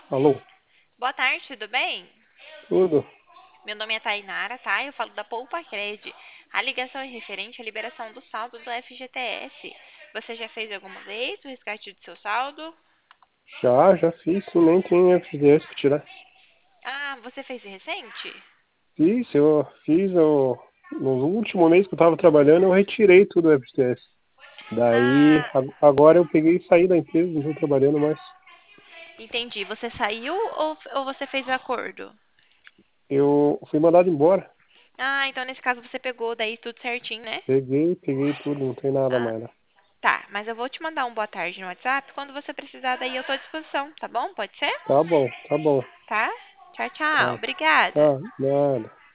Alô, Boa tarde, tudo bem? tudo? Meu nome é Tainara, tá? Eu falo da Poupa Cred. A ligação é referente à liberação do saldo do FGTS. Você já fez alguma vez o resgate do seu saldo? Já fiz, sim, nem tem FGTS pra tirar. Ah, você fez recente? No último mês que eu tava trabalhando, eu retirei tudo o FGTS. Daí, Ah, agora eu peguei e saí da empresa, não tô trabalhando mais. entendi. Você saiu ou você fez o acordo? Eu fui mandado embora. Ah, então nesse caso você pegou daí tudo certinho, né? Peguei tudo, não tem nada Ah, mais lá. tá. Mas eu vou te mandar um boa tarde no WhatsApp. Quando você precisar, daí eu tô à disposição, tá bom? Pode ser? Tá bom, Tá? Tchau, tchau. tá, Obrigada. tá, nada.